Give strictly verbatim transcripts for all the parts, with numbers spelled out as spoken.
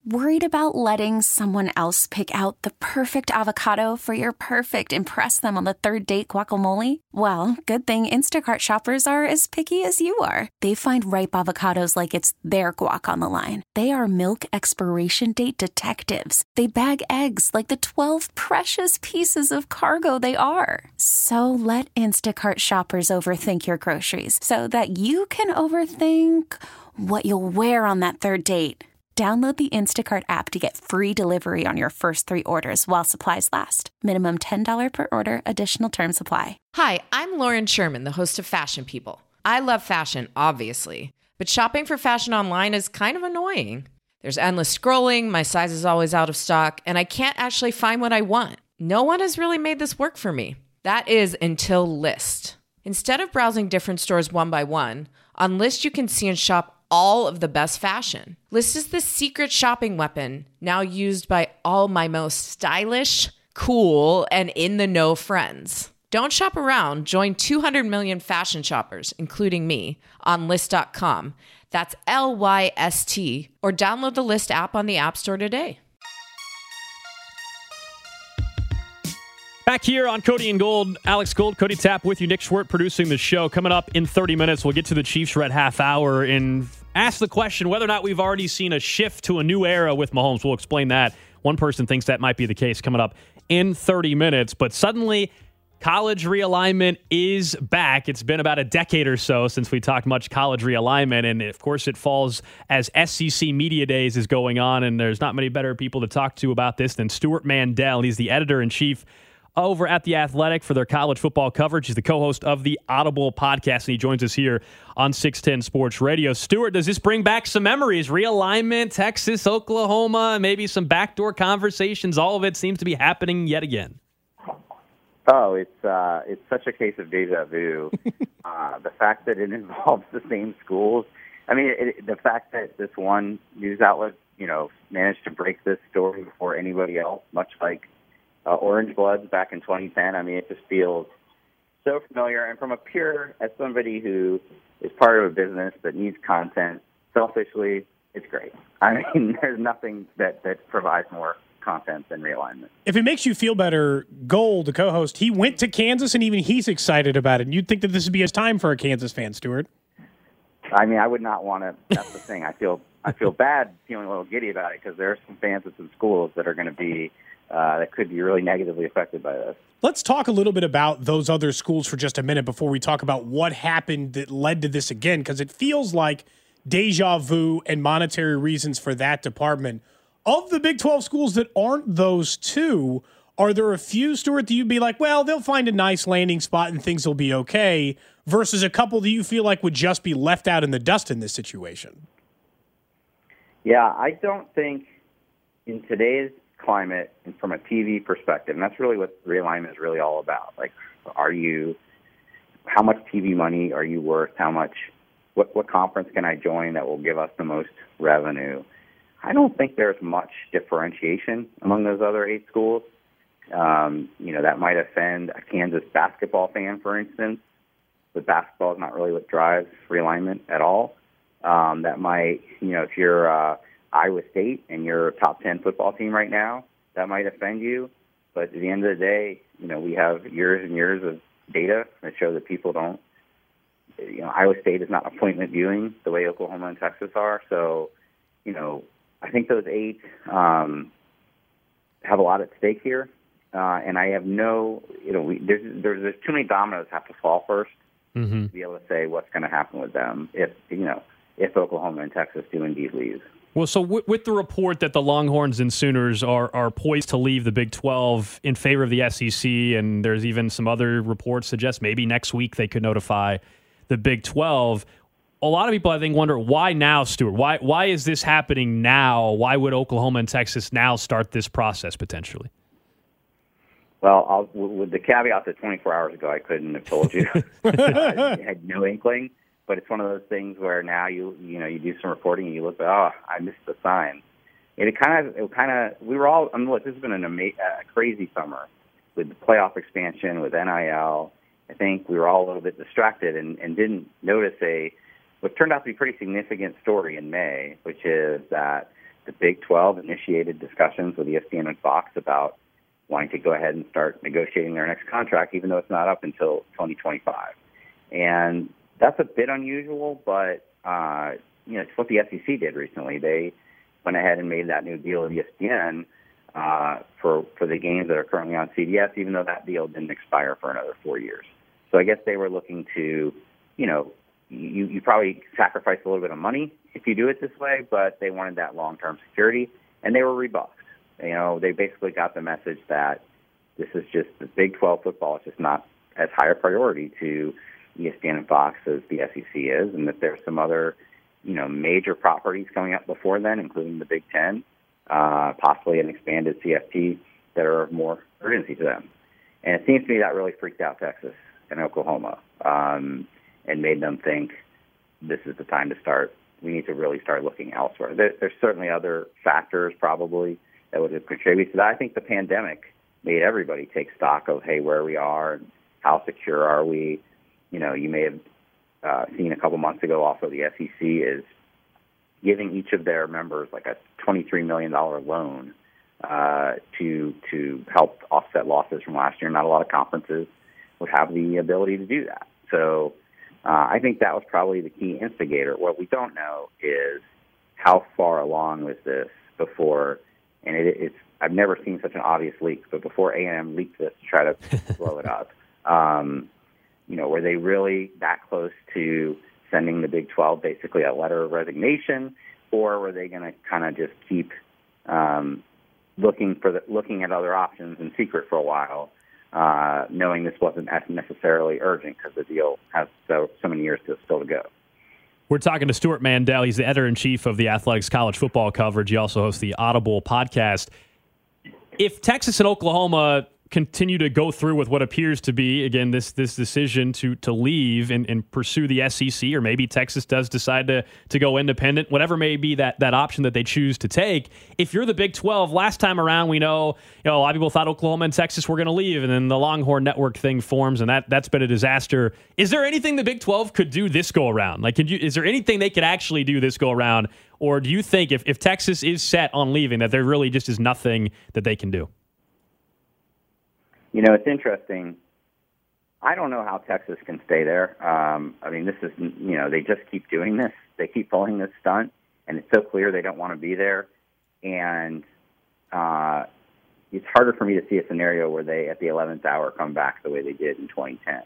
Worried about letting someone else pick out the perfect avocado for your perfect impress them on the third date guacamole? Well, good thing Instacart shoppers are as picky as you are. They find ripe avocados like it's their guac on the line. They are milk expiration date detectives. They bag eggs like the twelve precious pieces of cargo they are. So let Instacart shoppers overthink your groceries so that you can overthink what you'll wear on that third date. Download the Instacart app to get free delivery on your first three orders while supplies last. Minimum ten dollars per order. Additional terms apply. Hi, I'm Lauren Sherman, the host of Fashion People. I love fashion, obviously, but shopping for fashion online is kind of annoying. There's endless scrolling, my size is always out of stock, and I can't actually find what I want. No one has really made this work for me. That is until Lyst. Instead of browsing different stores one by one, on Lyst you can see and shop all of the best fashion. Lyst is the secret shopping weapon now used by all my most stylish, cool, and in-the-know friends. Don't shop around. Join two hundred million fashion shoppers, including me, on Lyst dot com. That's L Y S T. Or download the Lyst app on the App Store today. Back here on Cody and Gold, Alex Gold, Cody Tapp with you. Nick Schwerdt producing the show. Coming up in thirty minutes, we'll get to the Chiefs Red half hour and ask the question whether or not we've already seen a shift to a new era with Mahomes. We'll explain that. One person thinks that might be the case coming up in thirty minutes. But suddenly, college realignment is back. It's been about a decade or so since we talked much college realignment. And, of course, it falls as S E C Media Days is going on. And there's not many better people to talk to about this than Stuart Mandel. He's the editor-in-chief over at The Athletic for their college football coverage. He's the co-host of the Audible podcast, and he joins us here on six ten Sports Radio. Stuart, does this bring back some memories? Realignment, Texas, Oklahoma, maybe some backdoor conversations. All of it seems to be happening yet again. Oh, it's uh, it's such a case of deja vu. uh, the fact that it involves the same schools. I mean, it, the fact that this one news outlet, you know, managed to break this story before anybody else, much like Uh, Orange Bloods back in twenty ten. I mean, it just feels so familiar. And from a pure, as somebody who is part of a business that needs content, selfishly, it's great. I mean, there's nothing that, that provides more content than realignment. If it makes you feel better, Gold, the co-host, he went to Kansas, and even he's excited about it. And you'd think that this would be his time for a Kansas fan, Stuart. I mean, I would not want to. That's the thing. I feel I feel bad feeling a little giddy about it because there are some fans at some schools that are going to be Uh, that could be really negatively affected by this. Let's talk a little bit about those other schools for just a minute before we talk about what happened that led to this again, because it feels like deja vu and monetary reasons for that department. Of the Big twelve schools that aren't those two, are there a few, Stuart, that you'd be like, well, they'll find a nice landing spot and things will be okay, versus a couple that you feel like would just be left out in the dust in this situation? Yeah, I don't think in today's climate and from a T V perspective, and that's really what realignment is really all about. Like, are you, how much T V money are you worth? How much, what, what conference can I join that will give us the most revenue? I don't think there's much differentiation among those other eight schools. Um, you know, that might offend a Kansas basketball fan, for instance, but basketball is not really what drives realignment at all. Um, that might, you know, if you're, uh, Iowa State and you're a top ten football team right now, that might offend you. But at the end of the day, you know, we have years and years of data that show that people don't, you know, Iowa State is not appointment viewing the way Oklahoma and Texas are. So, you know, I think those eight um, have a lot at stake here. Uh, and I have no, you know, we, there's, there's there's too many dominoes have to fall first mm-hmm. to be able to say what's going to happen with them if, you know, if Oklahoma and Texas do indeed leave. Well, so w- with the report that the Longhorns and Sooners are are poised to leave the Big twelve in favor of the S E C, and there's even some other reports suggest maybe next week they could notify the Big twelve. A lot of people, I think, wonder why now, Stuart? Why why is this happening now? Why would Oklahoma and Texas now start this process potentially? Well, I'll, with the caveat that twenty-four hours ago I couldn't have told you. I had no inkling. But it's one of those things where now you you know you do some reporting and you look, oh, I missed the sign. And it kind of it kind of we were all. I mean, look, this has been an ama- uh, crazy summer with the playoff expansion, with N I L. I think we were all a little bit distracted and, and didn't notice a what turned out to be a pretty significant story in May, which is that the Big twelve initiated discussions with E S P N and Fox about wanting to go ahead and start negotiating their next contract, even though it's not up until twenty twenty-five. And that's a bit unusual, but uh, you know, it's what the S E C did recently. They went ahead and made that new deal with E S P N uh, for for the games that are currently on C B S, even though that deal didn't expire for another four years. So I guess they were looking to, you know, you, you probably sacrifice a little bit of money if you do it this way, but they wanted that long-term security, and they were rebuffed. You know, they basically got the message that this is just the Big twelve football is just not as high a priority to E S P N and Fox as the S E C is, and that there's some other, you know, major properties coming up before then, including the Big Ten, uh, possibly an expanded C F P that are of more urgency to them. And it seems to me that really freaked out Texas and Oklahoma um, and made them think this is the time to start. We need to really start looking elsewhere. There, there's certainly other factors probably that would have contributed to that. I think the pandemic made everybody take stock of, hey, where we are, and how secure are we. You know, you may have uh, seen a couple months ago also the S E C is giving each of their members like a twenty-three million dollars loan uh, to to help offset losses from last year. Not a lot of conferences would have the ability to do that. So uh, I think that was probably the key instigator. What we don't know is how far along was this before, and it, it's I've never seen such an obvious leak, but before A and M leaked this to try to blow it up, um, you know, were they really that close to sending the Big twelve basically a letter of resignation, or were they going to kind of just keep um, looking for the, looking at other options in secret for a while, uh, knowing this wasn't as necessarily urgent because the deal has so, so many years to still to go? We're talking to Stuart Mandel. He's the editor-in-chief of the Athletics college football coverage. He also hosts the Audible podcast. If Texas and Oklahoma continue to go through with what appears to be, again, this this decision to to leave and, and pursue the S E C, or maybe Texas does decide to to go independent, whatever may be that that option that they choose to take. If you're the Big twelve, last time around, we know, you know, a lot of people thought Oklahoma and Texas were going to leave, and then the Longhorn Network thing forms, and that that's been a disaster. Is there anything the Big twelve could do this go around? Like, could you, is there anything they could actually do this go around, or do you think if if Texas is set on leaving, that there really just is nothing that they can do? You know, it's interesting. I don't know how Texas can stay there. Um, I mean, this is, you know, they just keep doing this. They keep pulling this stunt, and it's so clear they don't want to be there. And uh, it's harder for me to see a scenario where they, at the eleventh hour, come back the way they did in twenty ten.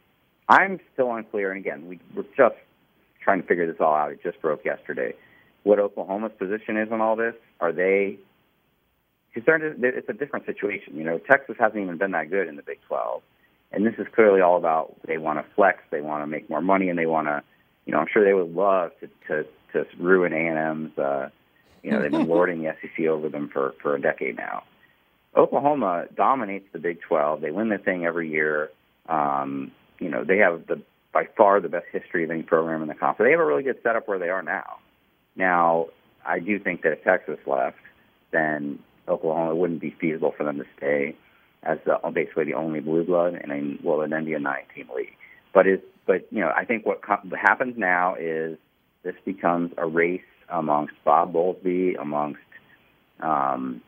I'm still unclear, and again, we, we're just trying to figure this all out. It just broke yesterday. What Oklahoma's position is on all this? Are they... Because it's a different situation. You know, Texas hasn't even been that good in the Big twelve. And this is clearly all about they want to flex, they want to make more money, and they want to, you know, I'm sure they would love to to, to ruin A and M's. Uh, you know, they've been lording the S E C over them for, for a decade now. Oklahoma dominates the Big twelve. They win the thing every year. Um, you know, they have the by far the best history of any program in the conference. They have a really good setup where they are now. Now, I do think that if Texas left, then Oklahoma, it wouldn't be feasible for them to stay as the, basically the only blue blood, and then will then be a nine-team league. But it, but you know, I think what co- happens now is this becomes a race amongst Bob Bowlesby, amongst um,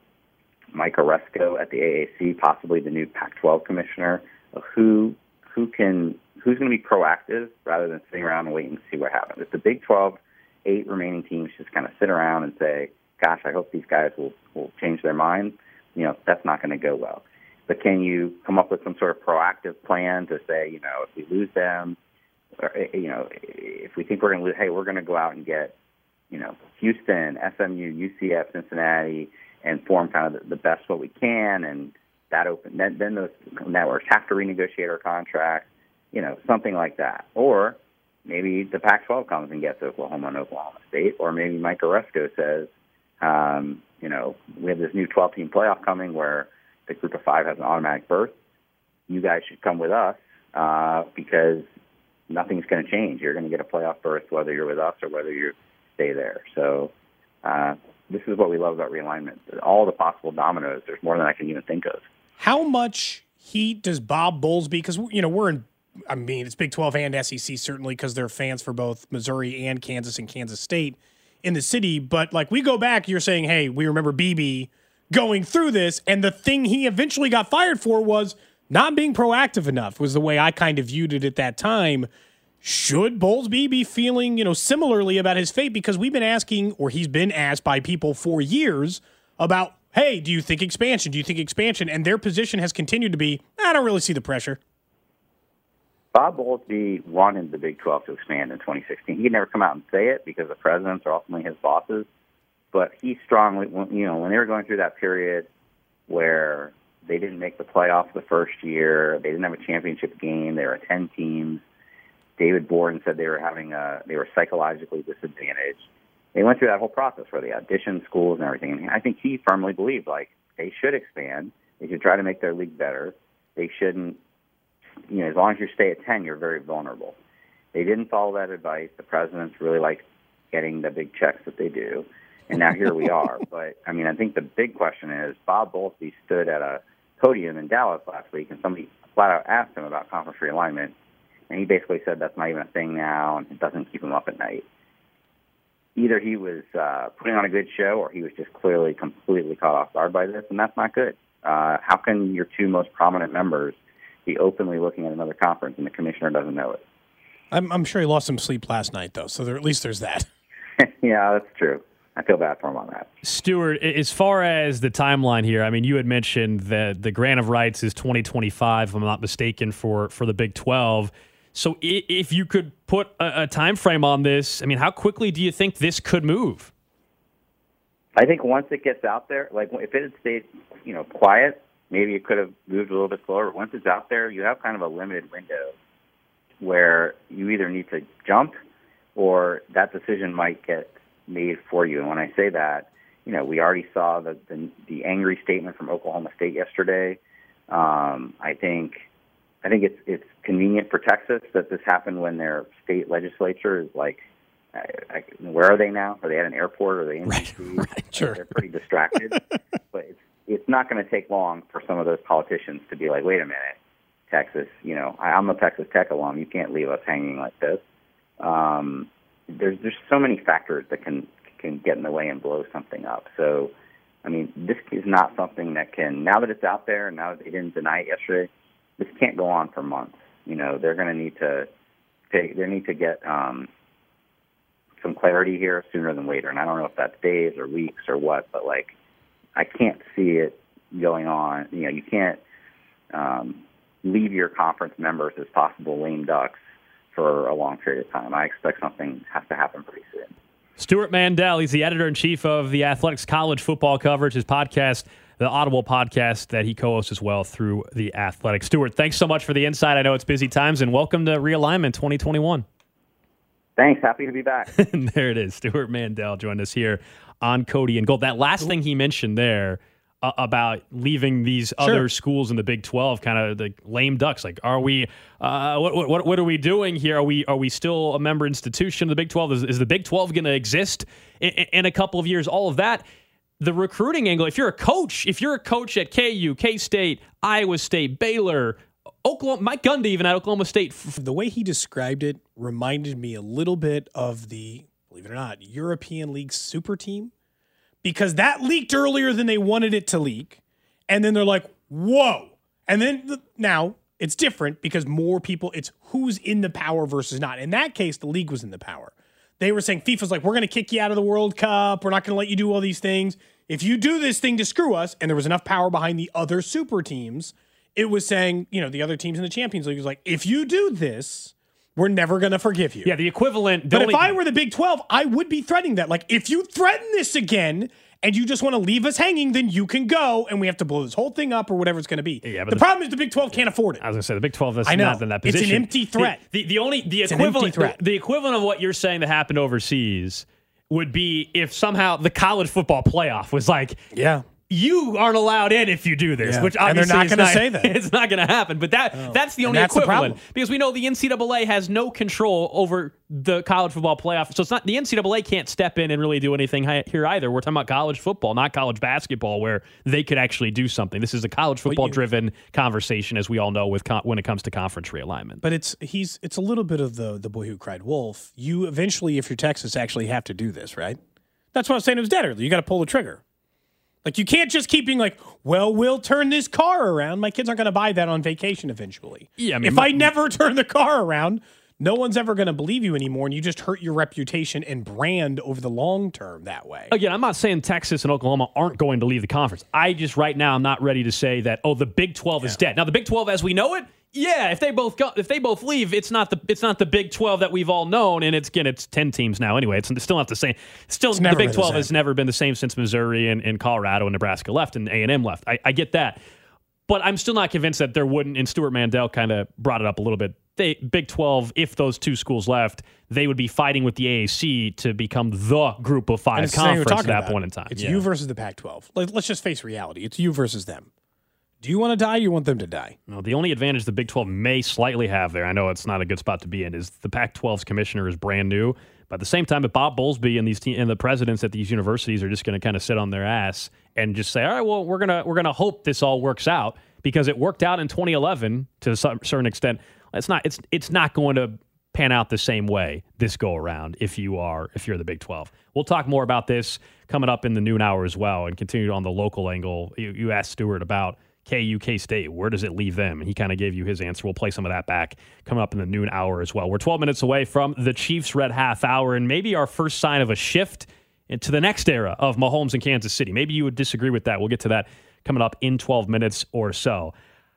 Mike Oresco at the A A C, possibly the new Pac twelve commissioner, of who who can who's going to be proactive rather than sitting around and waiting to see what happens. If the Big twelve, eight remaining teams just kind of sit around and say, gosh, I hope these guys will, will change their mind, you know, that's not going to go well. But can you come up with some sort of proactive plan to say, you know, if we lose them, or, you know, if we think we're going to lose, hey, we're going to go out and get, you know, Houston, S M U, U C F, Cincinnati, and form kind of the, the best what we can, and that open, then, then those networks have to renegotiate our contract, you know, something like that. Or maybe the Pac twelve comes and gets Oklahoma and Oklahoma State, or maybe Mike Oresco says, Um, you know, we have this new twelve-team playoff coming where the group of five has an automatic berth. You guys should come with us uh, because nothing's going to change. You're going to get a playoff berth whether you're with us or whether you stay there. So uh, this is what we love about realignment. All the possible dominoes, there's more than I can even think of. How much heat does Bob Bowlesby, because, you know, we're in, I mean, it's Big twelve and S E C certainly because they're fans for both Missouri and Kansas and Kansas State. in the city. But like we go back, you're saying, hey, we remember Beebe going through this, and the thing he eventually got fired for was not being proactive enough, was the way I kind of viewed it at that time. Should Bowlesby be feeling, you know, similarly about his fate? Because we've been asking, or he's been asked by people for years about, hey, do you think expansion? Do you think expansion? And their position has continued to be, I don't really see the pressure. Bob Bowlesby wanted the Big twelve to expand in twenty sixteen. He could never come out and say it because the presidents are ultimately his bosses. But he strongly, you know, when they were going through that period where they didn't make the playoffs the first year, they didn't have a championship game, they were ten teams. David Borden said they were having a, they were psychologically disadvantaged. They went through that whole process where they auditioned schools and everything. And I think he firmly believed, like, they should expand. They should try to make their league better. They shouldn't, you know, as long as you stay at ten, you're very vulnerable. They didn't follow that advice. The presidents really like getting the big checks that they do. And now here we are. But, I mean, I think the big question is Bob Bowlesby stood at a podium in Dallas last week, and somebody flat out asked him about conference realignment. And he basically said that's not even a thing now, and it doesn't keep him up at night. Either he was uh, putting on a good show, or he was just clearly completely caught off guard by this, and that's not good. Uh, how can your two most prominent members be openly looking at another conference, and the commissioner doesn't know it? I'm, I'm sure he lost some sleep last night, though, so there, at least there's that. Yeah, that's true. I feel bad for him on that. Stuart, as far as the timeline here, I mean, you had mentioned that the grant of rights is twenty twenty-five, if I'm not mistaken, for, for the Big twelve. So if you could put a, a time frame on this, I mean, how quickly do you think this could move? I think once it gets out there, like if it had stayed, you know, quiet, maybe it could have moved a little bit slower. Once it's out there, you have kind of a limited window where you either need to jump or that decision might get made for you. And when I say that, you know, we already saw the the, the angry statement from Oklahoma State yesterday. Um, I think I think it's it's convenient for Texas that this happened when their state legislature is like, I, I, where are they now? Are they at an airport? Are they in D C? Right, right, sure. They're pretty distracted. But it's it's not going to take long for some of those politicians to be like, wait a minute, Texas, you know, I, I'm a Texas Tech alum. You can't leave us hanging like this. Um, there's there's so many factors that can can get in the way and blow something up. So, I mean, this is not something that can, now that it's out there, and now that they didn't deny it yesterday, this can't go on for months. You know, they're going to need to take, they need to get um, some clarity here sooner than later. And I don't know if that's days or weeks or what, but like, I can't see it going on. You know, you can't um, leave your conference members as possible lame ducks for a long period of time. I expect something has to happen pretty soon. Stuart Mandel, he's the editor-in-chief of the Athletics college football coverage, his podcast, the Audible podcast that he co-hosts as well through the Athletics. Stuart, thanks so much for the insight. I know it's busy times, and welcome to Realignment twenty twenty-one. Thanks. Happy to be back. There it is. Stuart Mandel joined us here on Cody and Gold. That last thing he mentioned there uh, about leaving these sure. other schools in the Big twelve, kind of the lame ducks. Like, are we? Uh, what what what are we doing here? Are we are we still a member institution of the Big twelve? Is, is the Big twelve going to exist in, in a couple of years? All of that. The recruiting angle. If you're a coach, if you're a coach at K U, K-State, Iowa State, Baylor, Oklahoma, Mike Gundy, even at Oklahoma State. The way he described it reminded me a little bit of the, believe it or not, European League super team, because that leaked earlier than they wanted it to leak. And then they're like, whoa. And then now it's different because more people, it's who's in the power versus not. In that case, the league was in the power. They were saying, FIFA's like, we're going to kick you out of the World Cup. We're not going to let you do all these things. If you do this thing to screw us, and there was enough power behind the other super teams, it was saying, you know, the other teams in the Champions League was like, if you do this, we're never going to forgive you. Yeah, the equivalent. The but only- if I were the Big twelve, I would be threatening that. Like, if you threaten this again and you just want to leave us hanging, then you can go, and we have to blow this whole thing up or whatever it's going to be. Yeah, but the, the problem is the Big twelve can't afford it. I was going to say, the Big twelve is I know. not in that position. It's an empty threat. The, the, the only the it's equivalent threat. The, the equivalent of what you're saying that happened overseas would be if somehow the college football playoff was like, yeah, you aren't allowed in if you do this, yeah. which obviously and they're not going to say that. It's not going to happen. But that oh. that's the only that's equivalent the because we know the N C double A has no control over the college football playoff. So it's not the N C double A can't step in and really do anything here either. We're talking about college football, not college basketball, where they could actually do something. This is a college football driven conversation, as we all know, with con- when it comes to conference realignment. But it's he's it's a little bit of the the boy who cried wolf. You eventually, if you're Texas, actually have to do this, right? That's what I was saying. It was dead early. You got to pull the trigger. Like, you can't just keep being like, well, we'll turn this car around. My kids aren't going to buy that on vacation eventually. Yeah, I mean, if my, I never turn the car around, no one's ever going to believe you anymore, and you just hurt your reputation and brand over the long term that way. Again, I'm not saying Texas and Oklahoma aren't going to leave the conference. I just, right now, I'm not ready to say that, oh, the Big twelve yeah. is dead. Now, the Big twelve as we know it, yeah, if they both go, if they both leave, it's not the it's not the Big twelve that we've all known, and it's again it's ten teams now anyway. It's still not the same. Still, it's the Big twelve the has never been the same since Missouri and, and Colorado and Nebraska left and A and M left. I, I get that, but I'm still not convinced that there wouldn't. And Stuart Mandel kind of brought it up a little bit. They Big twelve, if those two schools left, they would be fighting with the A A C to become the Group of Five conference at that point in time. It's yeah. you versus the Pac twelve. Like, let's just face reality. It's you versus them. Do you want to die or you want them to die? No, the only advantage the Big twelve may slightly have there, I know it's not a good spot to be in, is the Pac twelve's commissioner is brand new. But at the same time, if Bob Bowlesby and these te- and the presidents at these universities are just going to kind of sit on their ass and just say, all right, well, we're gonna we're gonna hope this all works out because it worked out in twenty eleven to a certain extent. It's not it's it's not going to pan out the same way this go around if you are if you're the Big twelve. We'll talk more about this coming up in the noon hour as well, and continue on the local angle. You, you asked Stuart about K U, K-State, where does it leave them? And he kind of gave you his answer. We'll play some of that back coming up in the noon hour as well. We're twelve minutes away from the Chiefs Red Half Hour, and maybe our first sign of a shift into the next era of Mahomes in Kansas City. Maybe you would disagree with that. We'll get to that coming up in twelve minutes or so.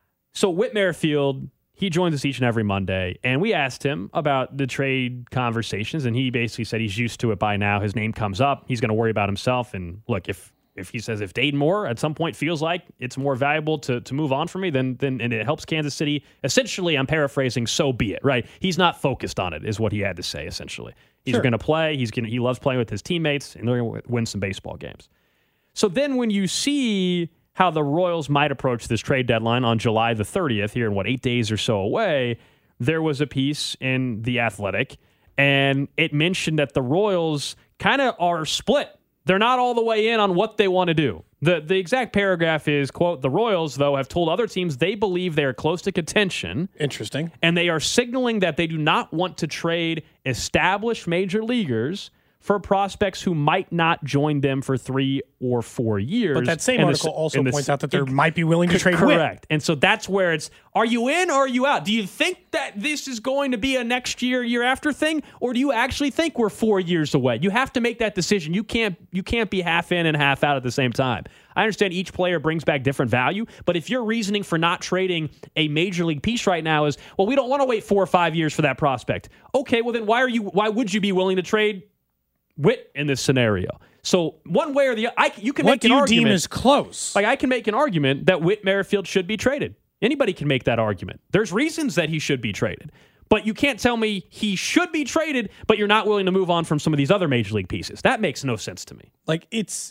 So Whit Merrifield, he joins us each and every Monday, and we asked him about the trade conversations, and he basically said he's used to it by now. His name comes up. He's going to worry about himself, and look, if If he says if Dayton Moore at some point feels like it's more valuable to to move on for me, then then and it helps Kansas City. Essentially, I'm paraphrasing. So be it. Right? He's not focused on it, is what he had to say. Essentially, he's sure. going to play. He's going. He loves playing with his teammates, and they're going to win some baseball games. So then, when you see how the Royals might approach this trade deadline on July the thirtieth, here in what eight days or so away, there was a piece in The Athletic, and it mentioned that the Royals kind of are split. They're not all the way in on what they want to do. The the exact paragraph is, quote, the Royals, though, have told other teams they believe they are close to contention. Interesting. And they are signaling that they do not want to trade established major leaguers for prospects who might not join them for three or four years. But that same and article the, also the, points out that they it, might be willing to trade Whit. Correct. And so that's where it's, are you in or are you out? Do you think that this is going to be a next year, year after thing? Or do you actually think we're four years away? You have to make that decision. You can't you can't be half in and half out at the same time. I understand each player brings back different value, but if your reasoning for not trading a major league piece right now is, well, we don't want to wait four or five years for that prospect. Okay, well then why are you why would you be willing to trade Whit in this scenario? So one way or the other, I, you can what make an do you argument. deem as close? Like I can make an argument that Whit Merrifield should be traded. Anybody can make that argument. There's reasons that he should be traded. But you can't tell me he should be traded, but you're not willing to move on from some of these other major league pieces. That makes no sense to me. Like, it's,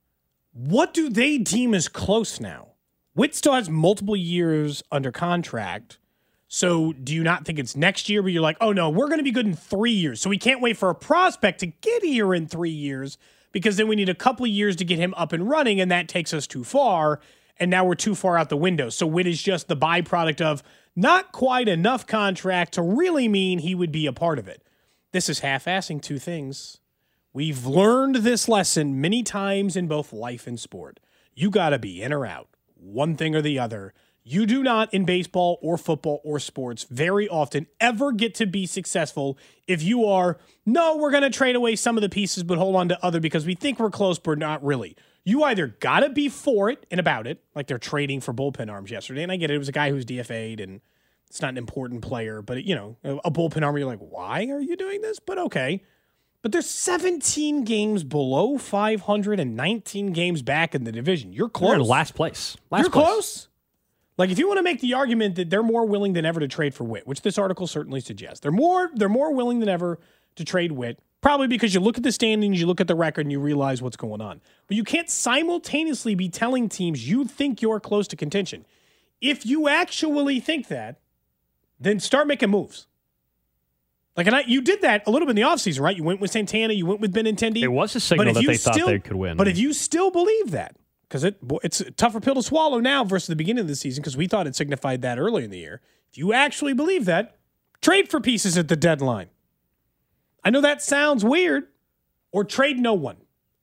what do they deem as close now? Whit still has multiple years under contract. So do you not think it's next year, but you're like, oh no, we're going to be good in three years. So we can't wait for a prospect to get here in three years because then we need a couple of years to get him up and running, and that takes us too far. And now we're too far out the window. So Whit is just the byproduct of not quite enough contract to really mean he would be a part of it. This is half-assing two things. We've learned this lesson many times in both life and sport. You got to be in or out, one thing or the other. You do not, in baseball or football or sports, very often ever get to be successful if you are, no, we're going to trade away some of the pieces but hold on to other because we think we're close but not really. You either got to be for it and about it, like they're trading for bullpen arms yesterday, and I get it. It was a guy who's D F A'd, and it's not an important player, but, you know, a bullpen arm, you're like, why are you doing this? But okay. But there's seventeen games below five hundred and nineteen games back in the division. You're close. You're in last place. Last you're place. close. Like, if you want to make the argument that they're more willing than ever to trade for Whit, which this article certainly suggests, they're more they're more willing than ever to trade Whit, probably because you look at the standings, you look at the record, and you realize what's going on. But you can't simultaneously be telling teams you think you're close to contention. If you actually think that, then start making moves. Like, and I, you did that a little bit in the offseason, right? You went with Santana, you went with Benintendi. It was a signal that they still, thought they could win. But if you still believe that, because it, it's a tougher pill to swallow now versus the beginning of the season, because we thought it signified that early in the year. If you actually believe that, trade for pieces at the deadline. I know that sounds weird, or trade no one.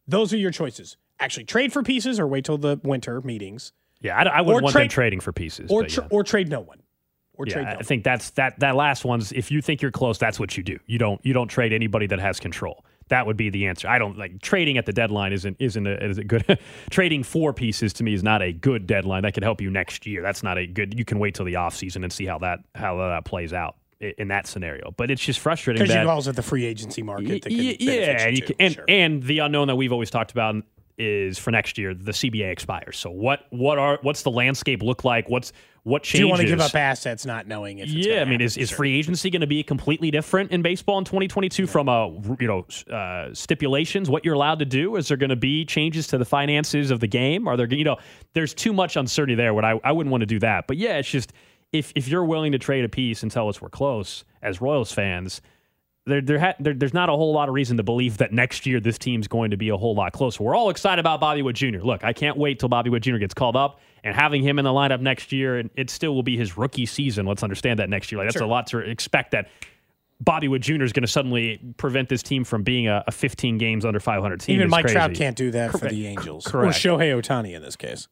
Those are your choices. Actually trade for pieces or wait till the winter meetings. Yeah, I, I wouldn't or want trade, them trading for pieces. Or, but tra- yeah. or trade no one. Or yeah, trade no I one. think that's that that last one's, if you think you're close, that's what you do. You don't you don't trade anybody that has control. That would be the answer. I don't like trading at the deadline isn't isn't a, is a good trading for pieces to me is not a good deadline. That could help you next year. That's not a good, you can wait till the offseason and see how that how that plays out in that scenario. But it's just frustrating because that you also at the free agency market that y- could yeah, and, you you too, can, and, sure. and the unknown that we've always talked about is for next year, the C B A expires. So what what are what's the landscape look like? What's what changes? Do you want to give up assets not knowing if it's yeah, I mean, happen, is, is sure. free agency going to be completely different in baseball in twenty twenty-two yeah. from a you know uh, stipulations, what you're allowed to do? Is there going to be changes to the finances of the game? Are there you know there's too much uncertainty there. What I, I wouldn't want to do that. But yeah, it's just if if you're willing to trade a piece and tell us we're close as Royals fans, There, there, ha- there, there's not a whole lot of reason to believe that next year this team's going to be a whole lot closer. We're all excited about Bobby Witt Junior Look, I can't wait till Bobby Witt Junior gets called up and having him in the lineup next year, and it still will be his rookie season. Let's understand that next year. Like, that's sure. a lot to expect that Bobby Witt Junior is going to suddenly prevent this team from being a, a fifteen games under five hundred team. Even It's Mike crazy. Trout can't do that Correct. for the Angels. Correct. Or Shohei Ohtani in this case.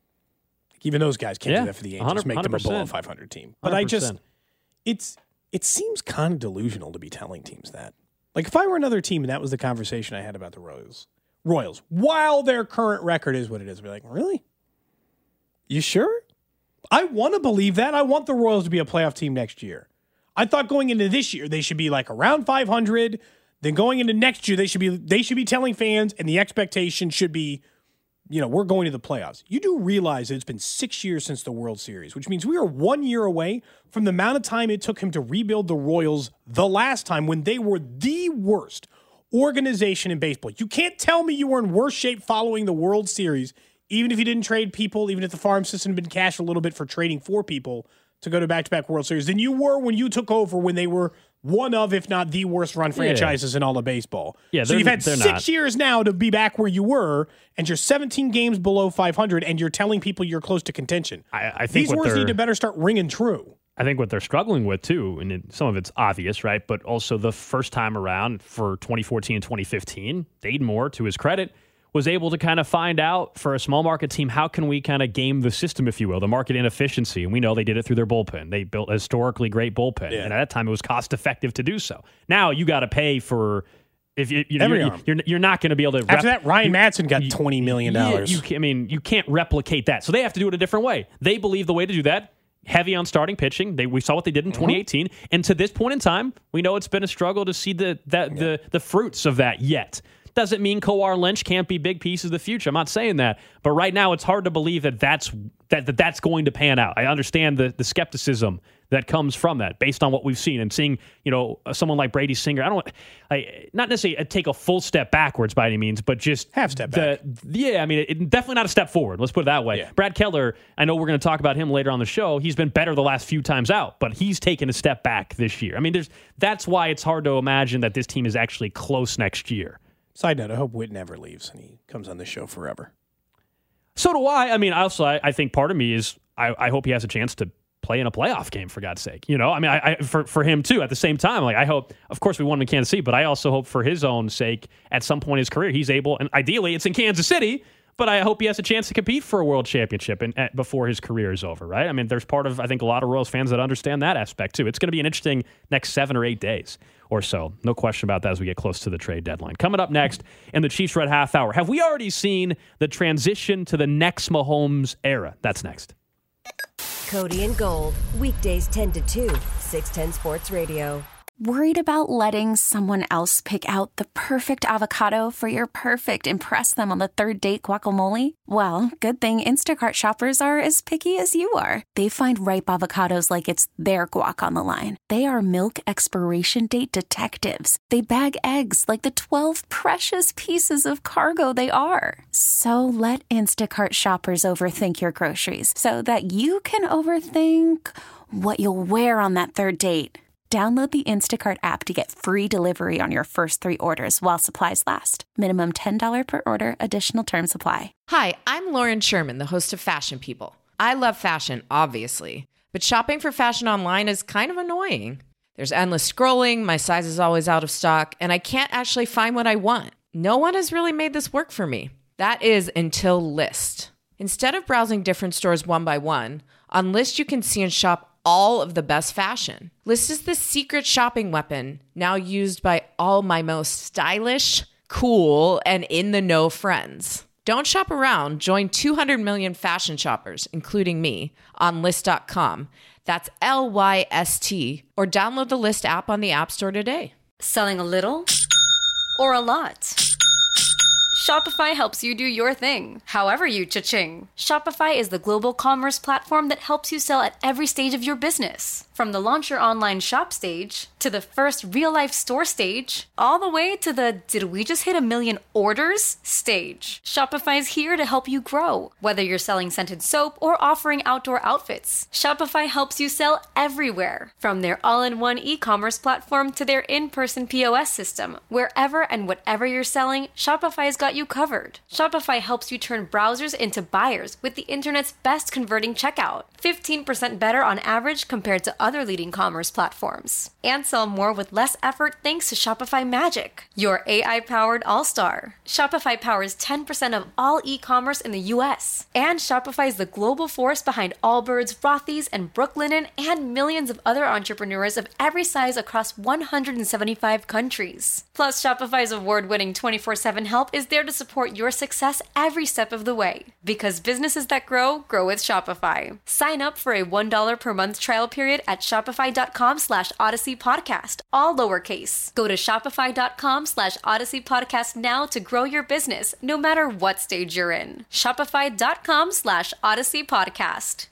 Even those guys can't Yeah, do that for the Angels. Make them a below five hundred team. But I just, it's it seems kind of delusional to be telling teams that. Like, if I were another team and that was the conversation I had about the Royals, Royals, while their current record is what it is, I'd be like, really? You sure? I want to believe that. I want the Royals to be a playoff team next year. I thought going into this year, they should be like around five hundred. Then going into next year, they should be they should be telling fans, and the expectation should be, you know, we're going to the playoffs. You do realize that it's been six years since the World Series, which means we are one year away from the amount of time it took him to rebuild the Royals the last time when they were the worst organization in baseball. You can't tell me you were in worse shape following the World Series, even if you didn't trade people, even if the farm system had been cashed a little bit for trading for people to go to back-to-back World Series, than you were when you took over when they were one of, if not the worst run franchises yeah. in all of baseball. Yeah, so you've had six not. years now to be back where you were, and you're seventeen games below five hundred, and you're telling people you're close to contention. I, I think These words need to better start ringing true. I think what they're struggling with, too, and it, some of it's obvious, right, but also the first time around for twenty fourteen and twenty fifteen, Dayton Moore, to his credit, was able to kind of find out for a small market team, how can we kind of game the system, if you will, the market inefficiency. And we know they did it through their bullpen. They built a historically great bullpen. Yeah. And at that time, it was cost effective to do so. Now you got to pay for, if you, you know, you're, you're, you're not going to be able to. After rep, that, Ryan you, Madsen got twenty million dollars. You, you, I mean, you can't replicate that. So they have to do it a different way. They believe the way to do that, heavy on starting pitching. They we saw what they did in mm-hmm. twenty eighteen, and to this point in time, we know it's been a struggle to see the that yeah. the the fruits of that yet. Doesn't mean Kowar Lynch can't be big pieces of the future. I'm not saying that, but right now it's hard to believe that that's that, that that's going to pan out. I understand the the skepticism that comes from that, based on what we've seen and seeing, you know, someone like Brady Singer. I don't, I not necessarily take a full step backwards by any means, but just half step the, back. Yeah, I mean, it, definitely not a step forward. Let's put it that way. Yeah. Brad Keller, I know we're going to talk about him later on the show. He's been better the last few times out, but he's taken a step back this year. I mean, there's that's why it's hard to imagine that this team is actually close next year. Side note, I hope Witt never leaves and he comes on the show forever. So do I. I mean, also, I, I think part of me is I, I hope he has a chance to play in a playoff game, for God's sake. You know, I mean, I, I for, for him, too, at the same time. Like, I hope, of course, we want him in Kansas City, but I also hope for his own sake, at some point in his career, he's able, and ideally it's in Kansas City, but I hope he has a chance to compete for a world championship and, at, before his career is over, right? I mean, there's part of, I think, a lot of Royals fans that understand that aspect, too. It's going to be an interesting next seven or eight days or so. No question about that as we get close to the trade deadline. Coming up next in the Chiefs Red Half Hour, have we already seen the transition to the next Mahomes era? That's next. Cody and Gold, weekdays ten to two, six ten Sports Radio. Worried about letting someone else pick out the perfect avocado for your perfect impress them on the third date guacamole? Well, good thing Instacart shoppers are as picky as you are. They find ripe avocados like it's their guac on the line. They are milk expiration date detectives. They bag eggs like the twelve precious pieces of cargo they are. So let Instacart shoppers overthink your groceries so that you can overthink what you'll wear on that third date. Download the Instacart app to get free delivery on your first three orders while supplies last. Minimum ten dollars per order. Additional terms apply. Hi, I'm Lauren Sherman, the host of Fashion People. I love fashion, obviously, but shopping for fashion online is kind of annoying. There's endless scrolling, my size is always out of stock, and I can't actually find what I want. no one has really made this work for me. That is until List. Instead of browsing different stores one by one, on List you can see and shop all of the best fashion. List is the secret shopping weapon now used by all my most stylish, cool, and in-the-know friends. Don't shop around. Join two hundred million fashion shoppers, including me, on List dot com. That's L Y S T. Or download the List app on the App Store today. Selling a little or a lot? Shopify helps you do your thing, however you cha-ching. Shopify is the global commerce platform that helps you sell at every stage of your business. From the launch your online shop stage, to the first real-life store stage, all the way to the did we just hit a million orders stage. Shopify's here to help you grow. Whether you're selling scented soap or offering outdoor outfits, Shopify helps you sell everywhere. From their all-in-one e-commerce platform to their in-person P O S system, wherever and whatever you're selling, Shopify's got you covered. Shopify helps you turn browsers into buyers with the internet's best converting checkout. fifteen percent better on average compared to other leading commerce platforms. And sell more with less effort thanks to Shopify Magic, your A I-powered all-star. Shopify powers ten percent of all e-commerce in the U S. And Shopify is the global force behind Allbirds, Rothy's, and Brooklinen, and millions of other entrepreneurs of every size across one hundred seventy-five countries. Plus, Shopify's award-winning twenty-four seven help is there to support your success every step of the way. Because businesses that grow, grow with Shopify. Sign up for a one dollar per month trial period at shopify.com slash Odyssey Podcast, all lowercase. Go to shopify.com slash Odyssey Podcast now to grow your business, no matter what stage you're in. Shopify.com slash Odyssey Podcast.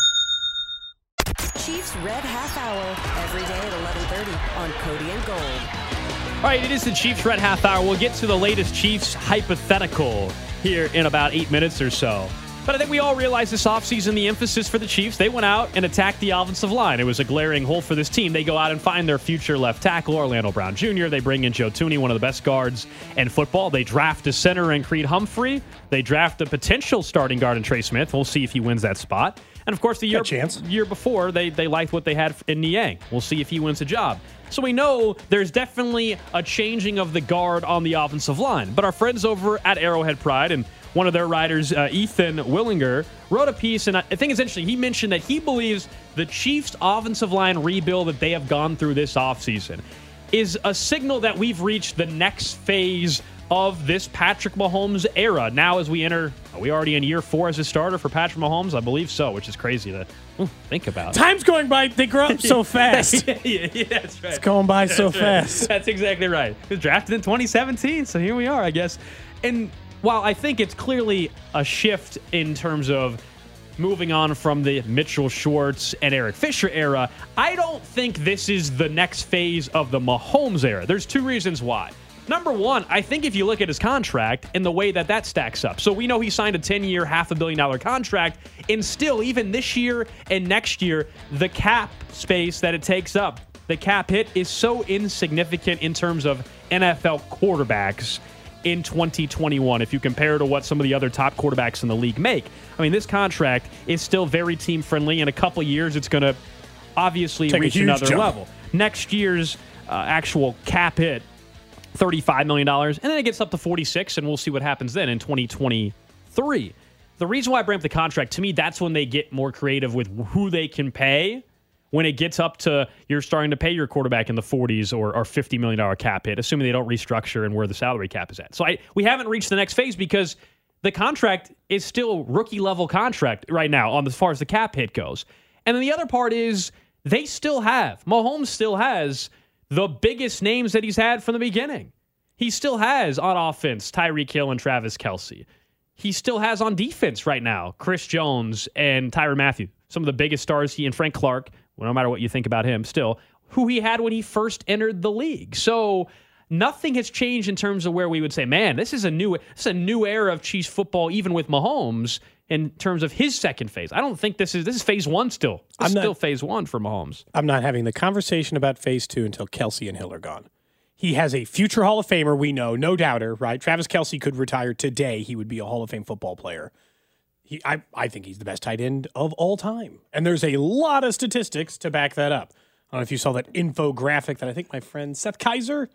Chiefs Red Half Hour, every day at eleven thirty on Cody and Gold. All right, it is the Chiefs Red Half Hour. We'll get to the latest Chiefs hypothetical here in about eight minutes or so. But I think we all realize this offseason the emphasis for the Chiefs, they went out and attacked the offensive line. It was a glaring hole for this team. They go out and find their future left tackle, Orlando Brown Junior They bring in Joe Thuney, one of the best guards in football. They draft a center in Creed Humphrey. They draft a potential starting guard in Trey Smith. We'll see if he wins that spot. And, of course, the year, year before, they, they liked what they had in Niang. We'll see if he wins the job. So we know there's definitely a changing of the guard on the offensive line. But our friends over at Arrowhead Pride and one of their writers, uh, Ethan Willinger, wrote a piece, and I think it's interesting. He mentioned that he believes the Chiefs' offensive line rebuild that they have gone through this offseason is a signal that we've reached the next phase of this Patrick Mahomes era. Now as we enter, are we already in year four as a starter for Patrick Mahomes? I believe so, which is crazy to ooh, think about. Time's going by. They grow up so fast. yeah, yeah, yeah, that's right. It's going by that's so right. fast. That's exactly right. He was drafted in twenty seventeen, so here we are, I guess. And while I think it's clearly a shift in terms of moving on from the Mitchell Schwartz and Eric Fisher era, I don't think this is the next phase of the Mahomes era. There's two reasons why. Number one, I think if you look at his contract and the way that that stacks up. So we know he signed a ten-year, half a billion dollar contract, and still, even this year and next year, the cap space that it takes up, the cap hit is so insignificant in terms of N F L quarterbacks in twenty twenty-one if you compare to what some of the other top quarterbacks in the league make. I mean, this contract is still very team-friendly. In a couple of years, it's going to obviously Take reach another jump. level. Next year's uh, actual cap hit, thirty-five million dollars, and then it gets up to forty-six, and we'll see what happens then in twenty twenty-three. The reason why I bring up the contract, to me, that's when they get more creative with who they can pay. When it gets up to you're starting to pay your quarterback in the forties or, or fifty million dollars cap hit, assuming they don't restructure and where the salary cap is at. So I, we haven't reached the next phase because the contract is still rookie-level contract right now on as far as the cap hit goes. And then the other part is they still have, Mahomes still has the biggest names that he's had from the beginning. He still has on offense Tyreek Hill and Travis Kelce. He still has on defense right now Chris Jones and Tyrann Mathieu, some of the biggest stars, he and Frank Clark, well, no matter what you think about him still, who he had when he first entered the league. So nothing has changed in terms of where we would say, man, this is a new, this is a new era of Chiefs football, even with Mahomes in terms of his second phase. I don't think this is, this is phase one still. This I'm is not, still phase one for Mahomes. I'm not having the conversation about phase two until Kelce and Hill are gone. He has a future Hall of Famer, we know, no doubter, right? Travis Kelce could retire today. He would be a Hall of Fame football player. He, I, I think he's the best tight end of all time. And there's a lot of statistics to back that up. I don't know if you saw that infographic that I think my friend Seth Kaiser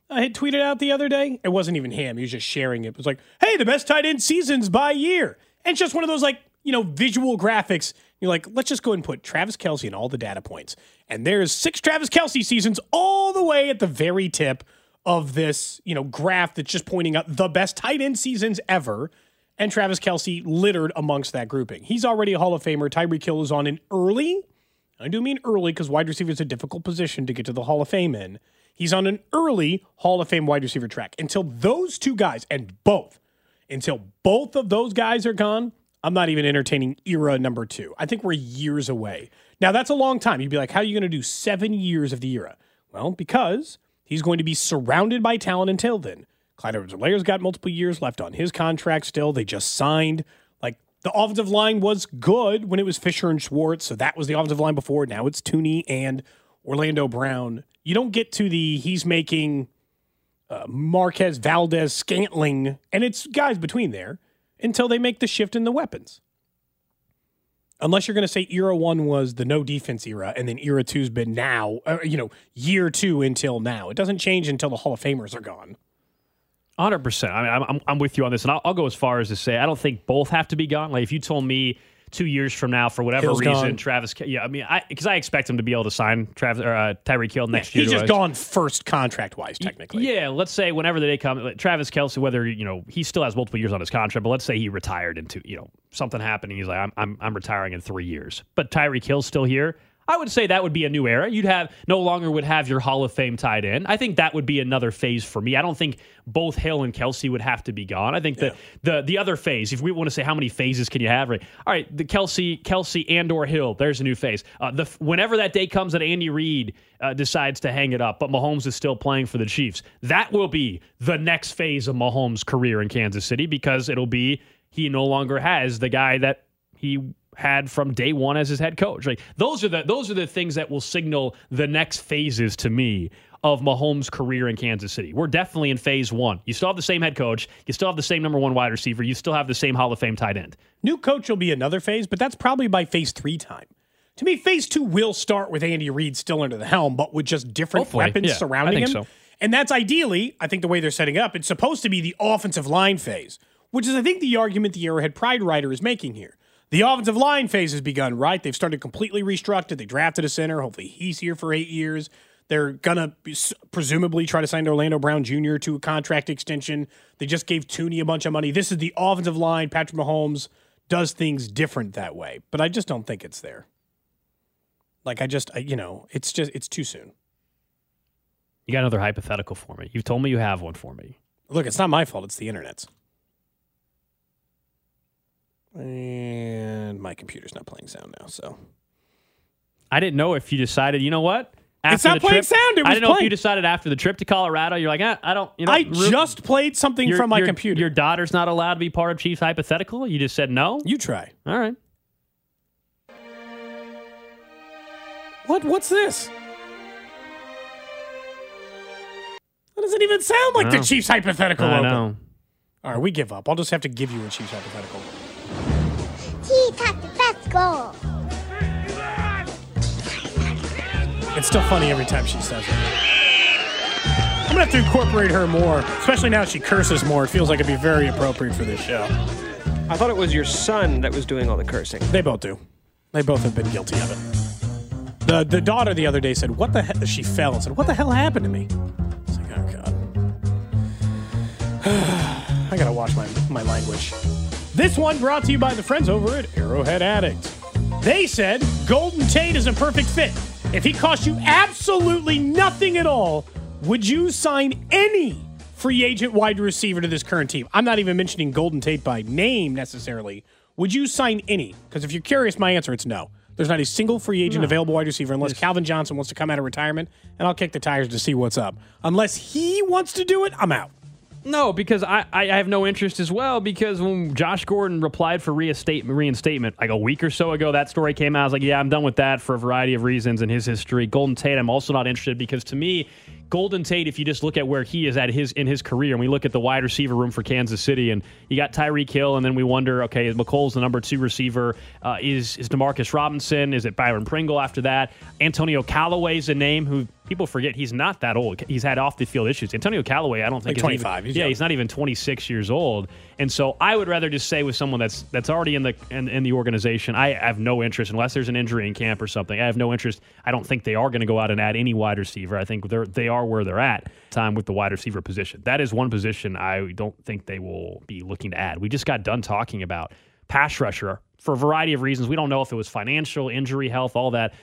uh, had tweeted out the other day. It wasn't even him. He was just sharing it. It was like, hey, the best tight end seasons by year. And it's just one of those, like, you know, visual graphics. You're like, let's just go ahead and put Travis Kelce in all the data points. And there's six Travis Kelce seasons all the way at the very tip of this, you know, graph that's just pointing out the best tight end seasons ever. And Travis Kelce littered amongst that grouping. He's already a Hall of Famer. Tyreek Hill is on an early, I do mean early because wide receiver is a difficult position to get to the Hall of Fame in. He's on an early Hall of Fame wide receiver track. Until those two guys, and both, until both of those guys are gone, I'm not even entertaining era number two. I think we're years away. Now, that's a long time. You'd be like, how are you going to do seven years of the era? Well, because he's going to be surrounded by talent until then. Clyde Edwards-Helaire's got multiple years left on his contract still. They just signed. Like, the offensive line was good when it was Fisher and Schwartz, so that was the offensive line before. Now it's Tooney and Orlando Brown. You don't get to the he's making uh, Marquez, Valdez, Scantling, and it's guys between there until they make the shift in the weapons. Unless you're going to say era one was the no defense era, and then era two's been now, uh, you know, year two until now. It doesn't change until the Hall of Famers are gone. one hundred percent. I mean, I'm, I'm with you on this, and I'll, I'll go as far as to say I don't think both have to be gone. Like, if you told me two years from now, for whatever Hill's reason, gone. Travis, yeah, I mean, I because I expect him to be able to sign Travis or uh, Tyreek Hill next He's year. just to gone first contract-wise, technically. Yeah, let's say whenever the day comes, like, Travis Kelce, whether, you know, he still has multiple years on his contract, but let's say he retired into, you know, something happened, and he's like, I'm, I'm, I'm retiring in three years. But Tyreek Hill's still here. I would say that would be a new era. You'd have no longer would have your Hall of Fame tight end. I think that would be another phase for me. I don't think both Hill and Kelce would have to be gone. I think yeah. the the the other phase, if we want to say how many phases can you have, right? All right, the Kelce, Kelce and or Hill, there's a new phase. Uh, the whenever that day comes that Andy Reid uh, decides to hang it up, but Mahomes is still playing for the Chiefs, that will be the next phase of Mahomes' career in Kansas City, because it'll be he no longer has the guy that he had from day one as his head coach. Like, those are the those are the things that will signal the next phases to me of Mahomes' career in Kansas City. We're definitely in phase one. You still have the same head coach. You still have the same number one wide receiver. You still have the same Hall of Fame tight end. New coach will be another phase, but that's probably by phase three time. To me, phase two will start with Andy Reid still under the helm, but with just different Hopefully. weapons Yeah, surrounding I think him. So. And that's ideally, I think the way they're setting up, it's supposed to be the offensive line phase, which is, I think, the argument the Arrowhead Pride writer is making here. The offensive line phase has begun, right? They've started completely restructured. They drafted a center. Hopefully he's here for eight years. They're going to presumably try to sign Orlando Brown Junior to a contract extension. They just gave Tooney a bunch of money. This is the offensive line. Patrick Mahomes does things different that way, but I just don't think it's there. Like, I just, I, you know, it's just, it's too soon. You got another hypothetical for me. You've told me you have one for me. Look, it's not my fault. It's the internet's. And my computer's not playing sound now, so. I didn't know if you decided, you know what? After it's not the playing trip, sound. It was I didn't know playing. if you decided after the trip to Colorado, you're like, eh, I don't, you know. I Ru- just played something your, from my your, computer. Your daughter's not allowed to be part of Chiefs Hypothetical? You just said no? You try. All right. What? What's this? That doesn't even sound like No. the Chiefs Hypothetical I open. know. All right, we give up. I'll just have to give you a Chiefs Hypothetical. Chiefs have the best goal. It's still funny every time she says it. I'm going to have to incorporate her more, especially now she curses more. It feels like it'd be very appropriate for this show. I thought it was your son that was doing all the cursing. They both do. They both have been guilty of it. The the daughter the other day said, what the hell? She fell and said, what the hell happened to me? I was like, oh, God. I got to watch my, my language. This one brought to you by the friends over at Arrowhead Addict. They said Golden Tate is a perfect fit. If he cost you absolutely nothing at all, would you sign any free agent wide receiver to this current team? I'm not even mentioning Golden Tate by name necessarily. Would you sign any? Because if you're curious, my answer is no. There's not a single free agent No. available wide receiver unless Calvin Johnson wants to come out of retirement, and I'll kick the tires to see what's up. Unless he wants to do it, I'm out. No, because I, I have no interest as well, because when Josh Gordon replied for reinstatement, reinstatement like a week or so ago, that story came out. I was like, yeah, I'm done with that for a variety of reasons in his history. Golden Tate, I'm also not interested, because to me, Golden Tate, if you just look at where he is at his in his career, and we look at the wide receiver room for Kansas City, and you got Tyreek Hill, and then we wonder, okay, is McColl's the number two receiver? Uh, is is Demarcus Robinson? Is it Byron Pringle after that? Antonio Callaway's a name who people forget he's not that old. He's had off the field issues. Antonio Callaway, I don't think like is twenty-five. Even, he's yeah, young. he's not even twenty-six years old. And so I would rather just say with someone that's that's already in the in, in the organization, I have no interest unless there's an injury in camp or something. I have no interest. I don't think they are going to go out and add any wide receiver. I think they're they are where they're at time with the wide receiver position. That is one position I don't think they will be looking to add. We just got done talking about pass rusher for a variety of reasons. We don't know if it was financial, injury, health, all that.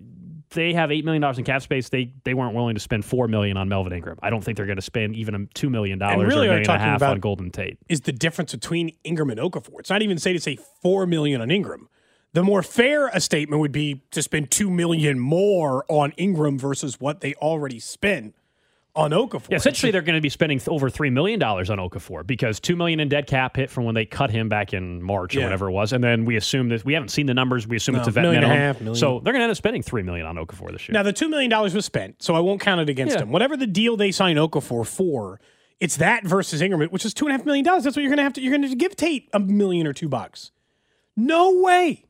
They have eight million dollars in cap space. They they weren't willing to spend four million dollars on Melvin Ingram. I don't think they're going to spend even two million dollars really or a million and a half about on Golden Tate. Is the difference between Ingram and Okafor. It's not even say to say four million dollars on Ingram. The more fair a statement would be to spend two million dollars more on Ingram versus what they already spent on Okafor. Yeah, essentially, they're going to be spending th- over three million dollars on Okafor because two million dollars in dead cap hit from when they cut him back in March Yeah. or whatever it was. And then we assume that we haven't seen the numbers. We assume No, it's a vet million and a minimum. half, million. So they're going to end up spending three million dollars on Okafor this year. Now, the two million dollars was spent, so I won't count it against Yeah. them. Whatever the deal they sign Okafor for, it's that versus Ingram, which is two and a half million dollars. That's what you're going to have to. You're going to give Tate a million or two bucks. No way.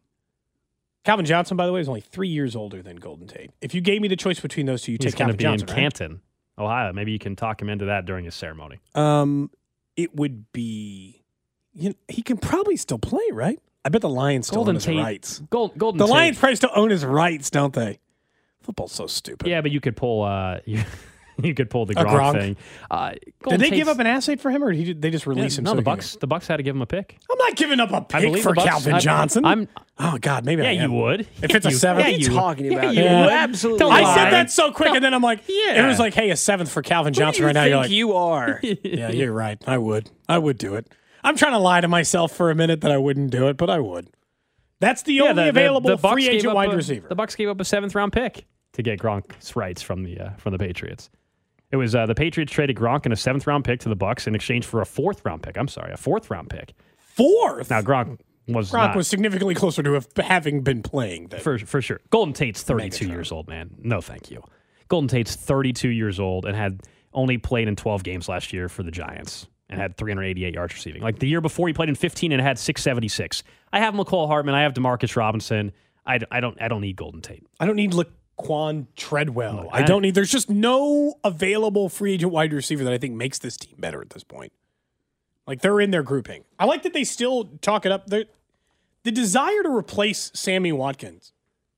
Calvin Johnson, by the way, is only three years older than Golden Tate. If you gave me the choice between those two, you He's take going to Calvin be Johnson. in right? Canton, Ohio. Maybe you can talk him into that during his ceremony. Um, it would be. You know, he can probably still play, right? I bet the Lions still Golden own his Tate, rights. Gold, Golden The Tate. Lions probably still own his rights, don't they? Football's so stupid. Yeah, but you could pull. Uh, you, you could pull the A Gronk, Gronk? thing. Uh, Did Golden they Tate's- give up an asset for him, or did he, they just Yeah, release him? no, so the they can- Bucks. The Bucks had to give him a pick. I'm not giving up a I pick believe for the Bucks- Calvin I- Johnson. I'm. oh God, maybe I Yeah, am. you would. If Yeah, it's a you- seventh, yeah, What are you you- talking yeah, about? you You would. absolutely Don't I lie. said that so quick, and then I'm like, Yeah. it was like, hey, a seventh for Calvin Who Johnson do you right now. think You're like, you are? yeah, you're right. I would. I would do it. I'm trying to lie to myself for a minute that I wouldn't do it, but I would. That's the Yeah, only the- the- available the Bucks free gave agent up wide a- receiver. The Bucks gave up a seventh round pick to get Gronk's rights from the uh, from the Patriots. It was uh, the Patriots traded Gronk and a seventh round pick to the Bucks in exchange for a fourth round pick. I'm sorry, a fourth round pick. Fourth. Now Gronk was Gronk not, was significantly closer to have, having been playing. Than, for for sure. Golden Tate's thirty-two Megatron. years old, man. No, thank you. Golden Tate's thirty-two years old and had only played in twelve games last year for the Giants and had three hundred eighty-eight yards receiving. Like the year before, he played in fifteen and had six seventy-six. I have McCall Hartman. I have Demarcus Robinson. I, I don't I don't need Golden Tate. I don't need Laquan Treadwell. No, I I- don't need. There's just no available free agent wide receiver that I think makes this team better at this point. Like they're in their grouping. I like that they still talk it up. They're, the desire to replace Sammy Watkins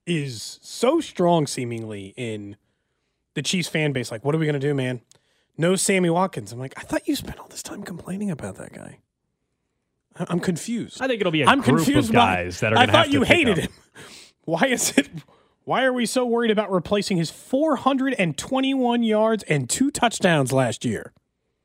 is so strong, seemingly in the Chiefs fan base. Like, what are we going to do, man? No Sammy Watkins. I'm like, I thought you spent all this time complaining about that guy. I- I'm confused. I think it'll be a I'm group confused of by- guys that are I going to have thought to you pick hated up. him. Why is it? Why are we so worried about replacing his four hundred twenty-one yards and two touchdowns last year?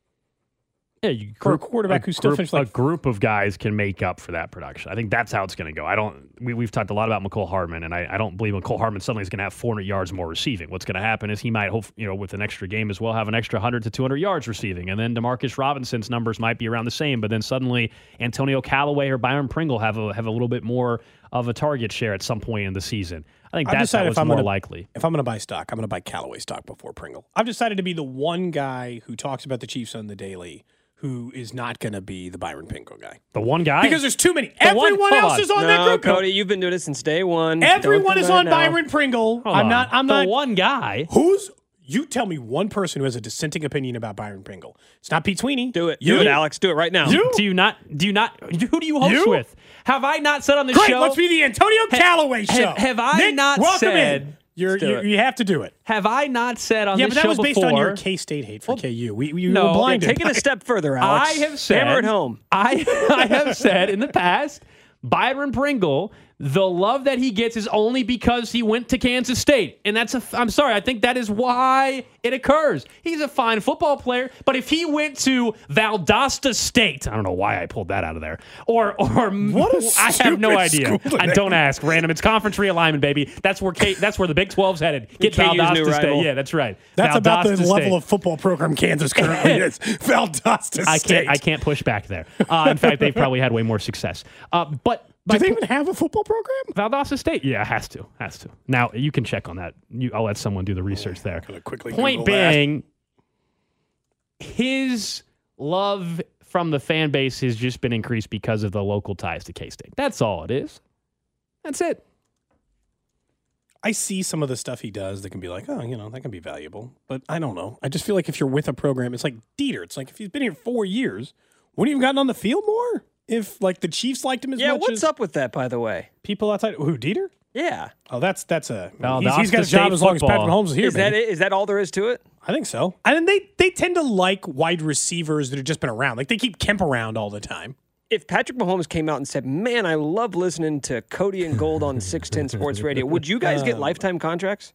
Yeah, you For a group- quarterback who still group- finished like- a group of guys can make up for that production. I think that's how it's going to go. I don't. We, we've talked a lot about McCole Hardman, and I, I don't believe McCole Hardman suddenly is going to have four hundred yards more receiving. What's going to happen is he might, hope, you know, with an extra game as well, have an extra one hundred to two hundred yards receiving, and then Demarcus Robinson's numbers might be around the same. But then suddenly Antonio Callaway or Byron Pringle have a have a little bit more of a target share at some point in the season. I think I've that's how decided it's if I'm more gonna- likely. If I'm going to buy stock, I'm going to buy Callaway stock before Pringle. I've decided to be the one guy who talks about the Chiefs on the daily who is not going to be the Byron Pringle guy. The one guy Because there's too many. The one- Everyone hold else on. is on no, that group. Cody, you've been doing it since day one. Everyone Don't is do it on now. Byron Pringle. Hold I'm on. not. I'm the not. one guy. Who's? You tell me one person who has a dissenting opinion about Byron Pringle. It's not Pete Sweeney. Do it. You? Do it, Alex. Do it right now. You? Do you not? Do you not? Who do you host You? with? Have I not said on the Great. show? Let's be the Antonio Callaway have- show. have I Nick, not welcome said- in. You're, Let's do you it. you have to do it. Have I not said on Yeah, this but that show was based before? on your K-State hate for K U. We, we no, were blinded. Take it by a step further, Alex. I have said. Hammer it home. I I have said in the past, Byron Pringle, the love that he gets is only because he went to Kansas State, and that's a. I'm sorry, I think that is why it occurs. He's a fine football player, but if he went to Valdosta State, I don't know why I pulled that out of there, or or What a I have no stupid idea. school I name. don't ask. Random. It's conference realignment, baby. That's where K, that's where the Big twelve's headed. Get K U's new Valdosta State. rival. Yeah, that's right. That's about the Valdosta State. level of football program Kansas currently is. Valdosta I State. can't. I can't push back there. Uh, in fact, they've probably had way more success. Uh, but Do my they po- even have a football program? Valdosta State, yeah, has to, has to. Now you can check on that. You, I'll let someone do the research there. gonna quickly Point Google that. being, his love from the fan base has just been increased because of the local ties to K-State. That's all it is. That's it. I see some of the stuff he does that can be like, oh, you know, that can be valuable. But I don't know. I just feel like if you're with a program, it's like Dieter. It's like if he's been here four years, wouldn't you have gotten on the field more? If like the Chiefs liked him as yeah, much what's as up with that, by the way? people outside? Who, Dieter? Yeah. Oh, that's that's a Valdosta he's, he's got a job State as long football. as Patrick Mahomes is here. Is that baby. it? Is that all there is to it? I think so. And they they tend to like wide receivers that have just been around. Like they keep Kemp around all the time. If Patrick Mahomes came out and said, man, I love listening to Cody and Gold on six ten Sports Radio, would you guys get lifetime contracts?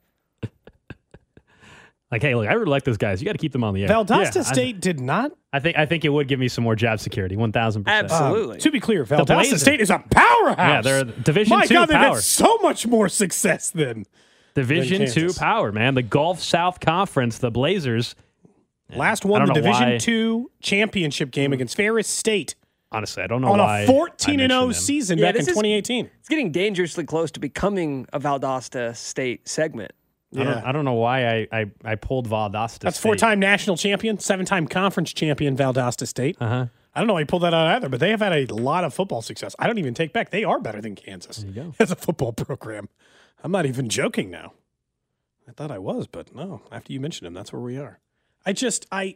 Like, hey, look, I really like those guys. You got to keep them on the air. Valdosta Yeah, State did not. I, I think I think it would give me some more job security. One thousand percent. Absolutely. Um, to be clear, Valdosta Blazers. State is a powerhouse. Yeah, they're a Division My two God, they've power. had so much more success than Division than two Kansas. power, man. The Gulf South Conference, the Blazers. Last I won don't the know Division why- two championship game against Ferris State Honestly, I don't know on why a fourteen and I oh mentioned them. season Yeah, back in this is- twenty eighteen. It's getting dangerously close to becoming a Valdosta State segment. I, don't, I don't know why I, I, I pulled Valdosta That's State. four-time national champion, seven-time conference champion Valdosta State. Uh-huh. I don't know why he pulled that out either, but they have had a lot of football success. I don't even take back. They are better than Kansas There you go. as a football program. I'm not even joking now. I thought I was, but no. After you mentioned him, that's where we are. I just, I,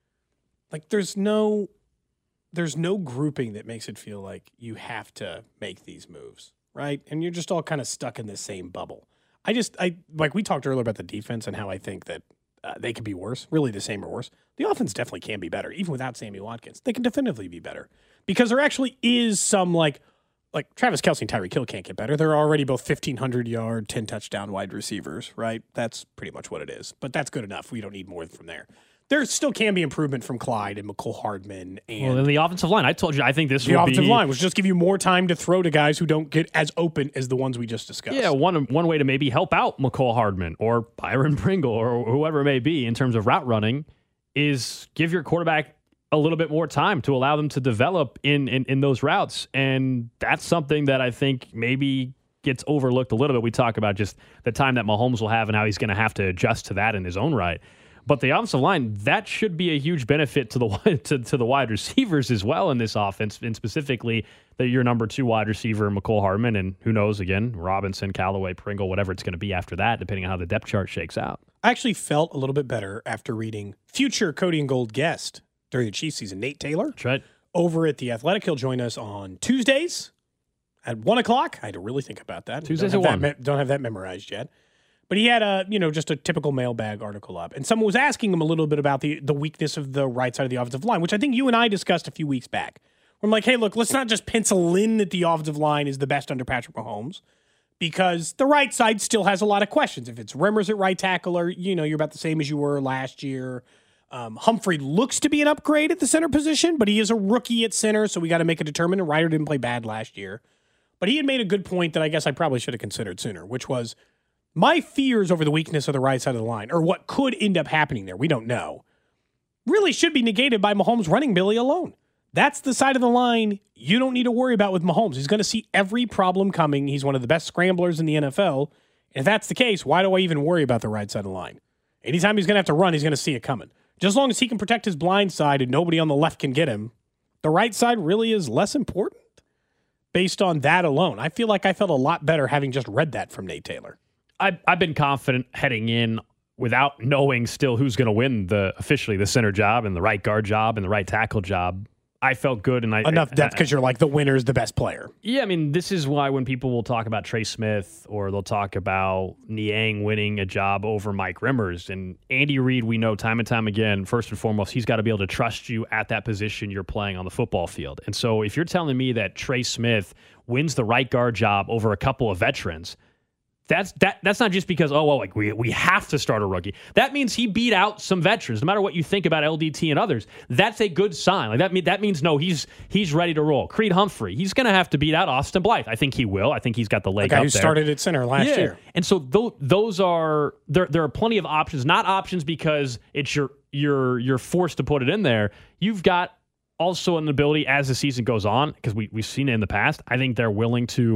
like, there's no, there's no grouping that makes it feel like you have to make these moves, right? And you're just all kind of stuck in the same bubble. I just, I like we talked earlier about the defense and how I think that uh, they could be worse, really the same or worse. The offense definitely can be better, even without Sammy Watkins. They can definitively be better because there actually is some like, like Travis Kelce and Tyreek Hill can't get better. They're already both fifteen hundred yard, ten touchdown wide receivers, right? That's pretty much what it is. But that's good enough. We don't need more from there. There still can be improvement from Clyde and McCole Hardman and Well, in the offensive line, I told you, I think this the would offensive be line, which just give you more time to throw to guys who don't get as open as the ones we just discussed. Yeah, one one way to maybe help out McCole Hardman or Byron Pringle or whoever it may be in terms of route running is give your quarterback a little bit more time to allow them to develop in, in, in those routes. And that's something that I think maybe gets overlooked a little bit. We talk about just the time that Mahomes will have and how he's going to have to adjust to that in his own right. But the offensive line, that should be a huge benefit to the to, to the wide receivers as well in this offense, and specifically that your number two wide receiver, McCole Hardman, and who knows, again, Robinson, Callaway, Pringle, whatever it's going to be after that, depending on how the depth chart shakes out. I actually felt a little bit better after reading future Cody and Gold guest during the Chiefs season, Nate Taylor, That's right. over at The Athletic. He'll join us on Tuesdays at one o'clock. I had to really think about that. Tuesdays don't at have one. that me- don't have that memorized yet. But he had a, you know, just a typical mailbag article up. And someone was asking him a little bit about the, the weakness of the right side of the offensive line, which I think you and I discussed a few weeks back. I'm like, hey, look, let's not just pencil in that the offensive line is the best under Patrick Mahomes, because the right side still has a lot of questions. If it's Remmers at right tackle, or, you know, you're about the same as you were last year. Um, Humphrey looks to be an upgrade at the center position, but he is a rookie at center, so we got to make a determination. Ryder didn't play bad last year. But he had made a good point that I guess I probably should have considered sooner, which was my fears over the weakness of the right side of the line, or what could end up happening there, we don't know, really should be negated by Mahomes running Billy alone. That's the side of the line you don't need to worry about with Mahomes. He's going to see every problem coming. He's one of the best scramblers in the N F L. And if that's the case, why do I even worry about the right side of the line? Anytime he's going to have to run, he's going to see it coming. Just as long as he can protect his blind side and nobody on the left can get him, the right side really is less important based on that alone. I feel like I felt a lot better having just read that from Nate Taylor. I've, I've been confident heading in without knowing still who's going to win the officially the center job and the right guard job and the right tackle job. I felt good, and I Enough I, depth because you're like the winner is the best player. Yeah, I mean, this is why when people will talk about Trey Smith or they'll talk about Niang winning a job over Mike Remmers, and Andy Reid, we know time and time again, first and foremost, he's got to be able to trust you at that position you're playing on the football field. And so if you're telling me that Trey Smith wins the right guard job over a couple of veterans, That's that. That's not just because, oh, well, like we we have to start a rookie. That means he beat out some veterans, no matter what you think about L D T and others. That's a good sign. Like that, mean, that means, no, he's he's ready to roll. Creed Humphrey, he's going to have to beat out Austin Blythe. I think he will. I think he's got the leg the guy up who there. started at center last Yeah. year. And so th- those are, there There are plenty of options, not options because it's your you're, you're forced to put it in there. You've got also an ability as the season goes on, because we, we've seen it in the past. I think they're willing to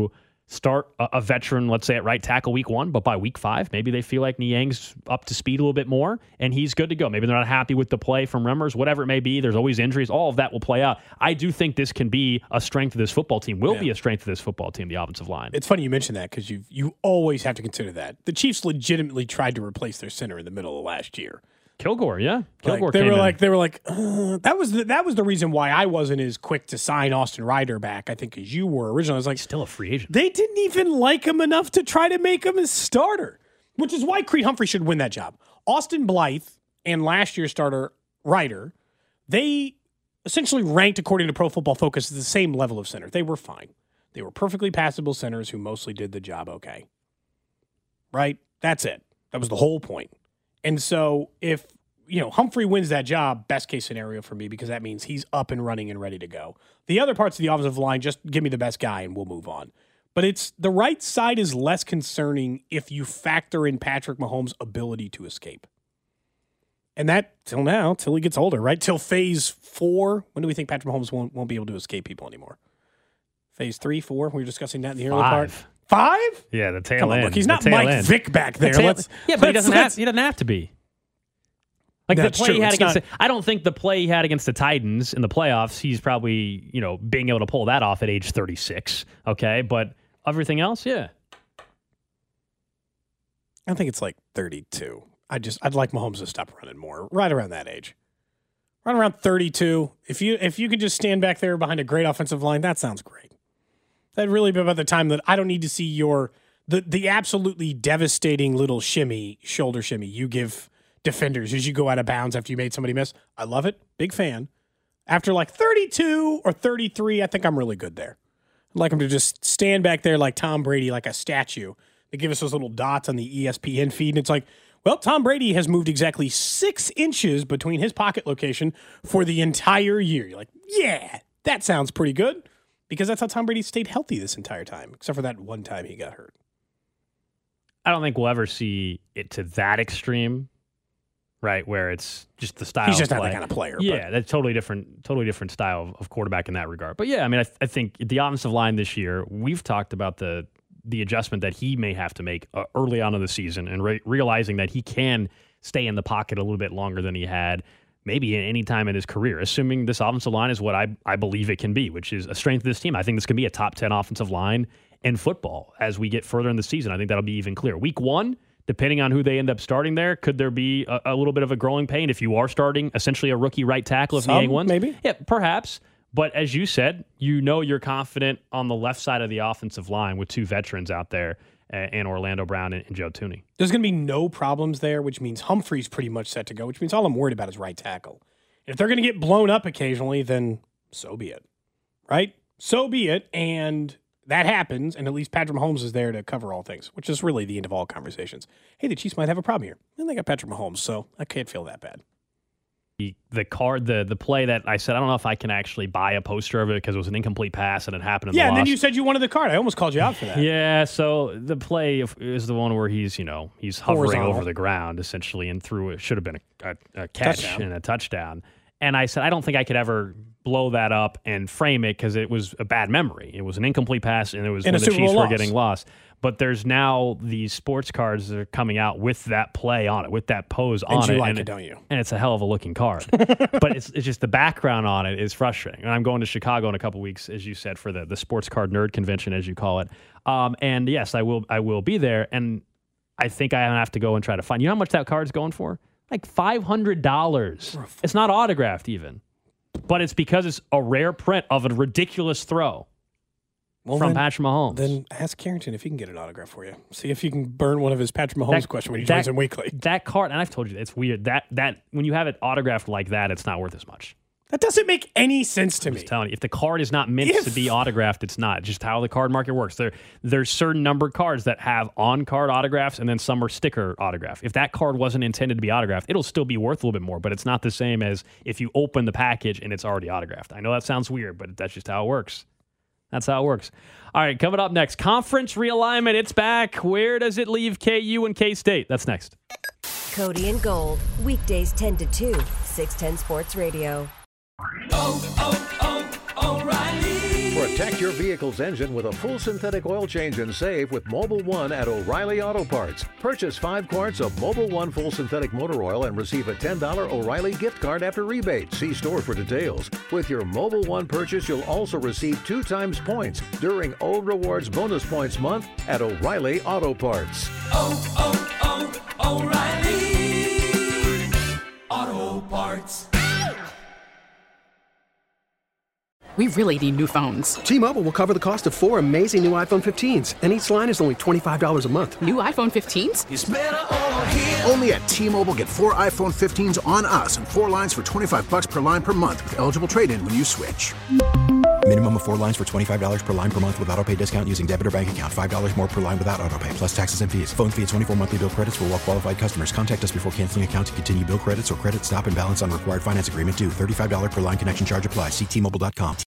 start a, a veteran, let's say at right tackle week one, but by week five, maybe they feel like Niang's up to speed a little bit more and he's good to go. Maybe they're not happy with the play from Remmers, whatever it may be. There's always injuries. All of that will play out. I do think this can be a strength of this football team, will yeah. be a strength of this football team, the offensive line. It's funny you mention that because you you always have to consider that. The Chiefs legitimately tried to replace their center in the middle of last year. Kilgore, yeah. Kilgore like, they came were in. like they were like uh, that was the, that was the reason why I wasn't as quick to sign Austin Ryder back. I think as you were originally. I was like, still a free agent. They didn't even like him enough to try to make him a starter, which is why Creed Humphrey should win that job. Austin Blythe and last year's starter Ryder, they essentially ranked according to Pro Football Focus at the same level of center. They were fine. They were perfectly passable centers who mostly did the job okay. Right? That's it. That was the whole point. And so if, you know, Humphrey wins that job, best case scenario for me, because that means he's up and running and ready to go. The other parts of the offensive line, just give me the best guy and we'll move on. But it's the right side is less concerning if you factor in Patrick Mahomes' ability to escape. And that, till now, till he gets older, right? Till phase four, when do we think Patrick Mahomes won't, won't be able to escape people anymore? Phase three, four? We were discussing that in the early part. Five. Five? Yeah, the tail Come on, end. look, he's The not tail Mike end. Vick back there. The tail- let's, yeah, but he let's- doesn't, have, let's- he doesn't have to be. Like That's the play true. he had It's against, not- the, I don't think the play he had against the Titans in the playoffs, he's probably, you know, being able to pull that off at age thirty-six. Okay, but everything else, yeah. I think it's like thirty-two. I just, I'd like Mahomes to stop running more, right around that age. Right around thirty-two. If you if you could just stand back there behind a great offensive line, that sounds great. That'd really be about the time that I don't need to see your the the absolutely devastating little shimmy, shoulder shimmy you give defenders as you go out of bounds after you made somebody miss. I love it. Big fan. After like thirty-two or thirty-three, I think I'm really good there. I'd like him to just stand back there like Tom Brady, like a statue. They give us those little dots on the E S P N feed, and it's like, well, Tom Brady has moved exactly six inches between his pocket location for the entire year. You're like, yeah, that sounds pretty good, because that's how Tom Brady stayed healthy this entire time, except for that one time he got hurt. I don't think we'll ever see it to that extreme, right? Where it's just the style. He's just of not play. that kind of player. Yeah, but. that's totally different, totally different style of, of quarterback in that regard. But yeah, I mean, I, th- I think the offensive line this year, we've talked about the the adjustment that he may have to make uh, early on in the season, and re- realizing that he can stay in the pocket a little bit longer than he had maybe at any time in his career, assuming this offensive line is what I, I believe it can be, which is a strength of this team. I think this can be a top ten offensive line in football as we get further in the season. I think that'll be even clearer. Week one, depending on who they end up starting there, could there be a, a little bit of a growing pain if you are starting essentially a rookie right tackle if Niang wins? Maybe. Yeah, perhaps. But as you said, you know you're confident on the left side of the offensive line with two veterans out there, uh, and Orlando Brown and, and Joe Thuney. There's going to be no problems there, which means Humphrey's pretty much set to go, which means all I'm worried about is right tackle. If they're going to get blown up occasionally, then so be it, right? So be it, and that happens, and at least Patrick Mahomes is there to cover all things, which is really the end of all conversations. Hey, the Chiefs might have a problem here. And they got Patrick Mahomes, so I can't feel that bad. The, the card, the the play that I said, I don't know if I can actually buy a poster of it because it was an incomplete pass and it happened in Yeah, the and loss. then you said you wanted the card. I almost called you out for that. Yeah, so the play is the one where he's, you know, he's hovering Horizontal. over the ground essentially and threw it. Should have been a, a, a catch Touchdown. and a touchdown. And I said, I don't think I could ever blow that up and frame it because it was a bad memory. It was an incomplete pass and it was And when a the Super Chiefs Bowl were loss. getting lost. But there's now these sports cards that are coming out with that play on it, with that pose And on you it. like and it, don't you? And it's a hell of a looking card. But it's it's just the background on it is frustrating. And I'm going to Chicago in a couple weeks, as you said, for the, the sports card nerd convention, as you call it. Um, and yes, I will I will be there. And I think I have to go and try to find. You know how much that card's going for? Like five hundred dollars. It's not autographed even. But it's because it's a rare print of a ridiculous throw Well, from then, Patrick Mahomes. Then ask Carrington if he can get an autograph for you. See if you can burn one of his Patrick Mahomes That- questions when he that- joins in weekly. That card, and I've told you, it's weird. That that when you have it autographed like that, it's not worth as much. That doesn't make any sense to I'm me. just telling you, if the card is not meant If- to be autographed, it's not. Just how the card market works. There, there's certain numbered cards that have on-card autographs, and then some are sticker autograph. If that card wasn't intended to be autographed, it'll still be worth a little bit more, but it's not the same as if you open the package and it's already autographed. I know that sounds weird, but that's just how it works. That's how it works. All right, coming up next, conference realignment. It's back. Where does it leave K U and K-State? That's next. Cody and Gold, weekdays ten to two, six ten Sports Radio. Oh, oh, oh, O'Reilly. Protect your vehicle's engine with a full synthetic oil change and save with Mobil one at O'Reilly Auto Parts. Purchase five quarts of Mobil one full synthetic motor oil and receive a ten dollars O'Reilly gift card after rebate. See store for details. With your Mobil one purchase, you'll also receive two times points during O Rewards Bonus Points Month at O'Reilly Auto Parts. Oh, oh, oh, O'Reilly Auto Parts. We really need new phones. T-Mobile will cover the cost of four amazing new iPhone fifteens, and each line is only twenty-five dollars a month. New iPhone fifteens? It's better over here. Only at T-Mobile, get four iPhone fifteens on us and four lines for twenty-five dollars per line per month with eligible trade-in when you switch. Minimum of four lines for twenty-five dollars per line per month with autopay discount using debit or bank account. five dollars more per line without autopay, plus taxes and fees. Phone fee at twenty-four monthly bill credits for well-qualified customers. Contact us before canceling account to continue bill credits or credit stop and balance on required finance agreement due. thirty-five dollars per line connection charge applies. See T Mobile dot com.